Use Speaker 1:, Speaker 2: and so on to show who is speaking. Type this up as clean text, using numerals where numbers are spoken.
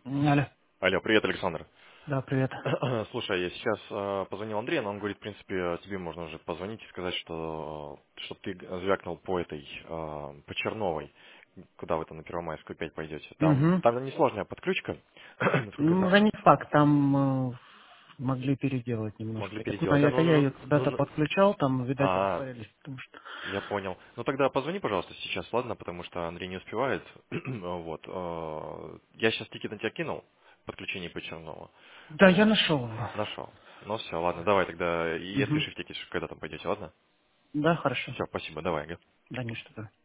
Speaker 1: Алло.
Speaker 2: Алло, привет, Александр.
Speaker 1: Да, привет.
Speaker 2: Слушай, я сейчас позвонил Андрею, но он говорит, в принципе, тебе можно уже позвонить и сказать, что чтобы ты звякнул по этой, по Черновой, куда вы там на Первомайскую 5 пойдете. Там,
Speaker 1: Угу.
Speaker 2: там несложная подключка, насколько я
Speaker 1: Ну,
Speaker 2: знаю.
Speaker 1: да не факт, там могли переделать
Speaker 2: Могли
Speaker 1: немножко.
Speaker 2: переделать, да?
Speaker 1: Это я ее когда-то подключал, там, видать,
Speaker 2: А,
Speaker 1: рассорились, потому что...
Speaker 2: я понял. Ну тогда позвони, пожалуйста, сейчас, ладно, потому что Андрей не успевает. Вот. Я сейчас тикет на тебя кинул, подключение по Чернову.
Speaker 1: Да, я
Speaker 2: Вот.
Speaker 1: нашел его.
Speaker 2: Нашел. Ну все, ладно, давай тогда и
Speaker 1: Угу.
Speaker 2: отпиши в текст, когда там пойдете, ладно?
Speaker 1: Да, хорошо.
Speaker 2: Все, спасибо, давай, ага.
Speaker 1: Да, не что-то.